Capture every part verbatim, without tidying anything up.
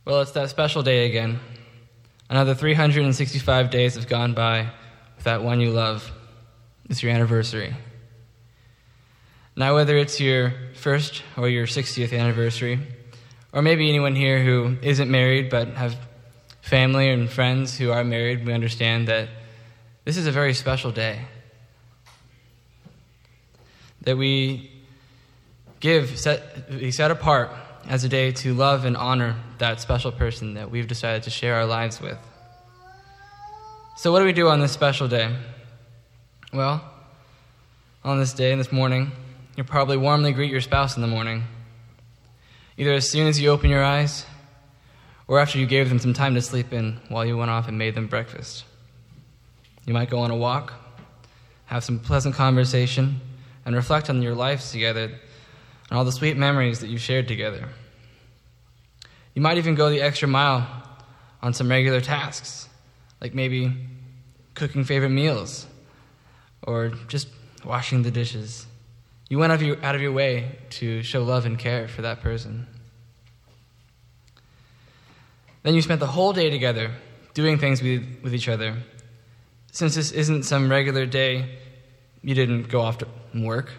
Well, it's that special day again. Another three hundred sixty-five days have gone by with that one you love. It's your anniversary. Now, whether it's your first or your sixtieth anniversary, or maybe anyone here who isn't married but have family and friends who are married, we understand that this is a very special day. That we give, set, we set apart as a day to love and honor that special person that we've decided to share our lives with. So what do we do on this special day? Well, on this day, this morning, you'll probably warmly greet your spouse in the morning, either as soon as you open your eyes or after you gave them some time to sleep in while you went off and made them breakfast. You might go on a walk, have some pleasant conversation, and reflect on your lives together and all the sweet memories that you've shared together. You might even go the extra mile on some regular tasks, like maybe cooking favorite meals or just washing the dishes. You went out of your, out of your way to show love and care for that person. Then you spent the whole day together doing things with, with each other. Since this isn't some regular day, you didn't go off to work.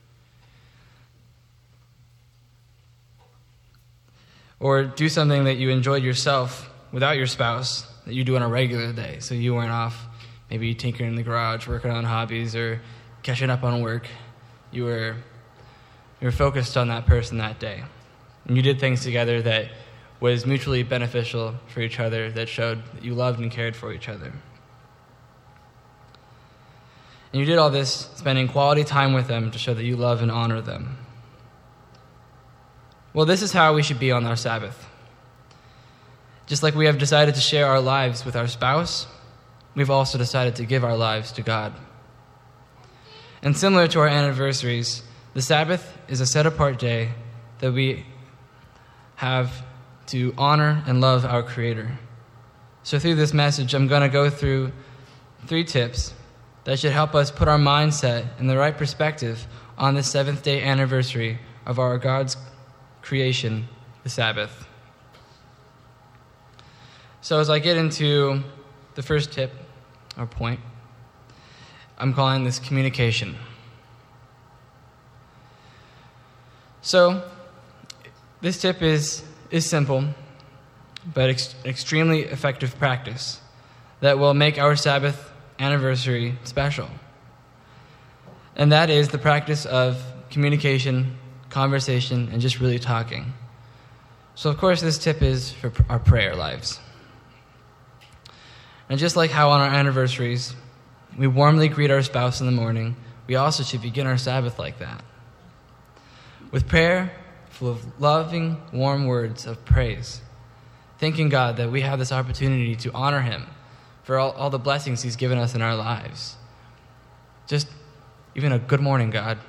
Or do something that you enjoyed yourself without your spouse that you do on a regular day. So you weren't off maybe tinkering in the garage, working on hobbies, or catching up on work. You were you were focused on that person that day. And you did things together that was mutually beneficial for each other, that showed that you loved and cared for each other. And you did all this spending quality time with them to show that you love and honor them. Well, this is how we should be on our Sabbath. Just like we have decided to share our lives with our spouse, we've also decided to give our lives to God. And similar to our anniversaries, the Sabbath is a set-apart day that we have to honor and love our Creator. So through this message, I'm going to go through three tips that should help us put our mindset in the right perspective on the seventh-day anniversary of our God's creation, the Sabbath. So as I get into the first tip, or point, I'm calling this communication. So this tip is, is simple, but ex- extremely effective practice that will make our Sabbath anniversary special. And that is the practice of communication, conversation, and just really talking. So, of course, this tip is for our prayer lives. And just like how on our anniversaries, we warmly greet our spouse in the morning, we also should begin our Sabbath like that. With prayer full of loving, warm words of praise, thanking God that we have this opportunity to honor Him for all, all the blessings He's given us in our lives. Just even a good morning, God.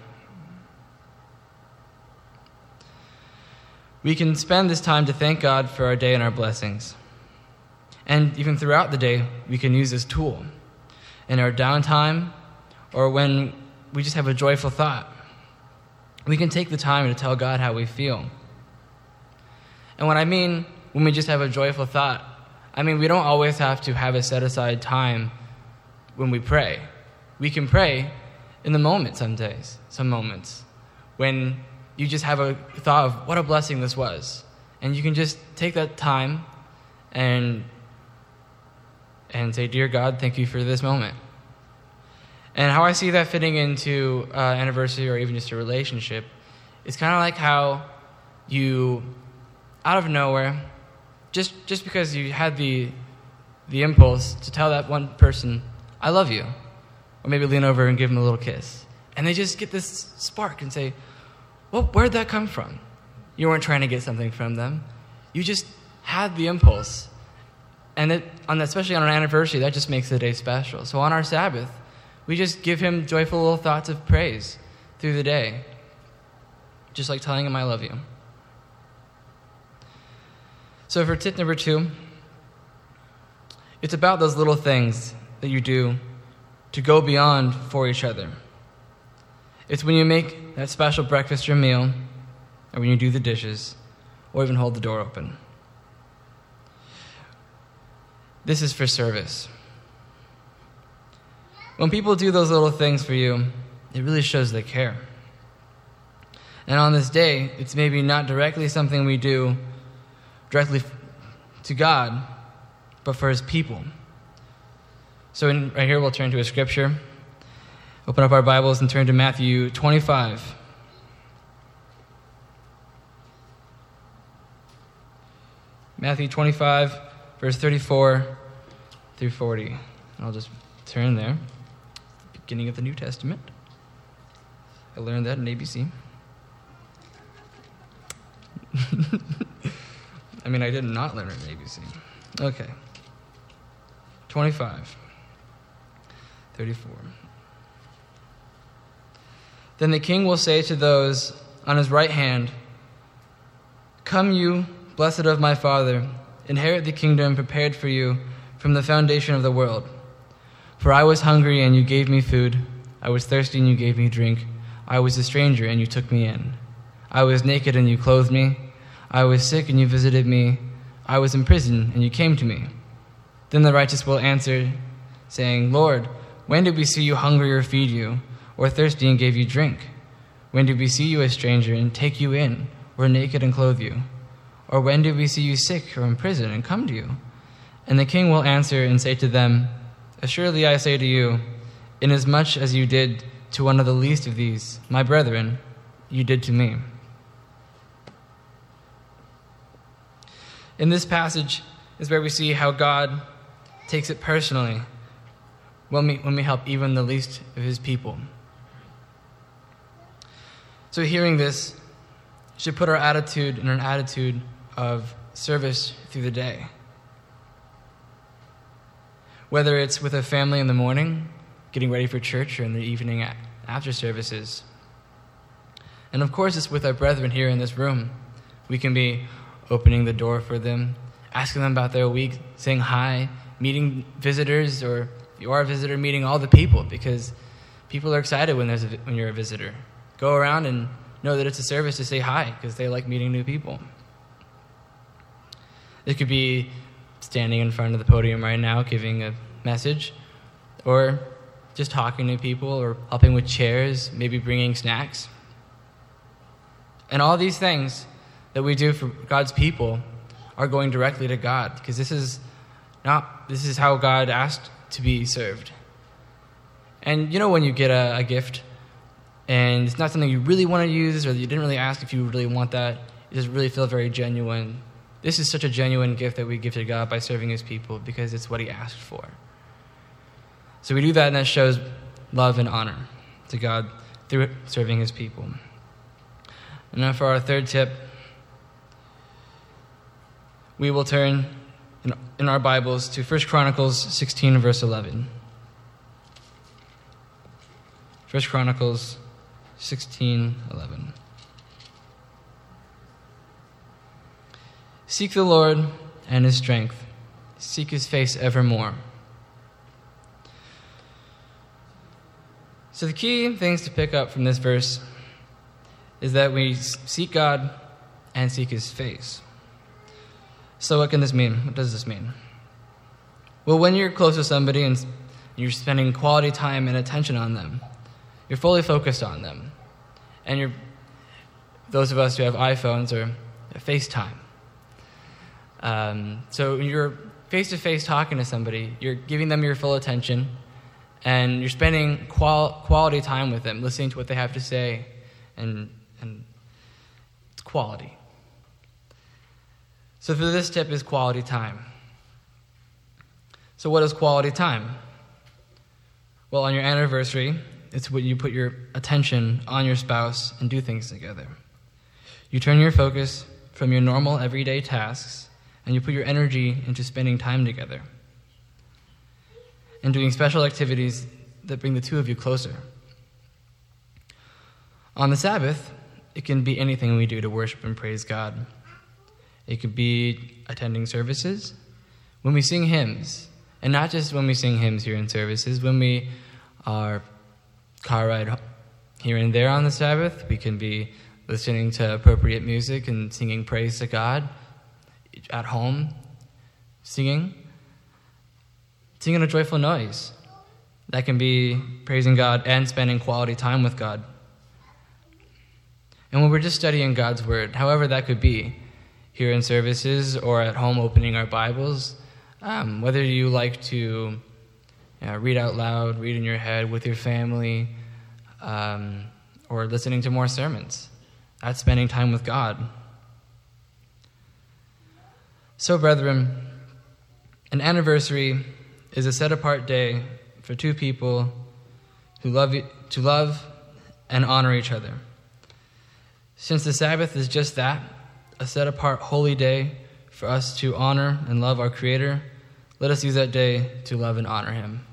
We can spend this time to thank God for our day and our blessings. And even throughout the day, we can use this tool in our downtime or when we just have a joyful thought. We can take the time to tell God how we feel. And what I mean when we just have a joyful thought, I mean we don't always have to have a set-aside time when we pray. We can pray in the moment some days, some moments, when you just have a thought of what a blessing this was. And you can just take that time and and say, Dear God, thank you for this moment. And how I see that fitting into uh, anniversary or even just a relationship is kind of like how you, out of nowhere, just just because you had the the impulse to tell that one person, I love you, or maybe lean over and give them a little kiss. And they just get this spark and say, well, where'd that come from? You weren't trying to get something from them. You just had the impulse. And it, on, especially on an anniversary, that just makes the day special. So on our Sabbath, we just give Him joyful little thoughts of praise through the day. Just like telling Him I love you. So for tip number two, it's about those little things that you do to go beyond for each other. It's when you make that special breakfast or meal, or when you do the dishes, or even hold the door open. This is for service. When people do those little things for you, it really shows they care. And on this day, it's maybe not directly something we do directly to God, but for his people. So in, right here, we'll turn to a scripture. Open up our Bibles and turn to Matthew twenty-five. Matthew twenty-five, verse thirty-four through forty. I'll just turn there. Beginning of the New Testament. I learned that in A B C. I mean, I did not learn it in A B C. Okay. twenty-five, thirty-four. Then the king will say to those on his right hand, "Come you, blessed of my Father, inherit the kingdom prepared for you from the foundation of the world. For I was hungry, and you gave me food. I was thirsty, and you gave me drink. I was a stranger, and you took me in. I was naked, and you clothed me. I was sick, and you visited me. I was in prison, and you came to me." Then the righteous will answer, saying, "Lord, when did we see you hungry or feed you, or thirsty and gave you drink? When did we see you a stranger and take you in, or naked and clothe you? Or when did we see you sick or in prison and come to you?" And the king will answer and say to them, "Assuredly I say to you, inasmuch as you did to one of the least of these, my brethren, you did to me." In this passage is where we see how God takes it personally when we, when we help even the least of his people. So hearing this should put our attitude in an attitude of service through the day. Whether it's with a family in the morning, getting ready for church, or in the evening after services. And of course, it's with our brethren here in this room. We can be opening the door for them, asking them about their week, saying hi, meeting visitors, or if you are a visitor, meeting all the people, because people are excited when there's a, when you're a visitor. Go around and know that it's a service to say hi, because they like meeting new people. It could be standing in front of the podium right now, giving a message, or just talking to people, or helping with chairs, maybe bringing snacks. And all these things that we do for God's people are going directly to God, because this is not this is how God asked to be served. And you know when you get a, a gift and it's not something you really want to use, or you didn't really ask if you really want that, it just really feels very genuine. This is such a genuine gift that we give to God by serving his people, because it's what he asked for. So we do that, and that shows love and honor to God through serving his people. And now for our third tip, we will turn in, in our Bibles to First Chronicles sixteen, verse eleven. First Chronicles sixteen, eleven. "Seek the Lord and his strength. Seek his face evermore." So the key things to pick up from this verse is that we seek God and seek his face. So what can this mean? What does this mean? Well, when you're close to somebody and you're spending quality time and attention on them, you're fully focused on them. And you're, those of us who have iPhones are FaceTime. Um, so when you're face-to-face talking to somebody, you're giving them your full attention, and you're spending qual- quality time with them, listening to what they have to say, and, and it's quality. So for this tip is quality time. So what is quality time? Well, on your anniversary, it's when you put your attention on your spouse and do things together. You turn your focus from your normal everyday tasks, and you put your energy into spending time together and doing special activities that bring the two of you closer. On the Sabbath, it can be anything we do to worship and praise God. It could be attending services, when we sing hymns, and not just when we sing hymns here in services, when we are car ride here and there on the Sabbath, we can be listening to appropriate music and singing praise to God at home, singing. singing a joyful noise. That can be praising God and spending quality time with God. And when we're just studying God's word, however that could be, here in services or at home opening our Bibles, um, whether you like to you know, read out loud, read in your head with your family, um, or listening to more sermons, that's spending time with God. So, brethren, an anniversary is a set-apart day for two people who love to love and honor each other. Since the Sabbath is just that, a set-apart holy day for us to honor and love our Creator, let us use that day to love and honor Him.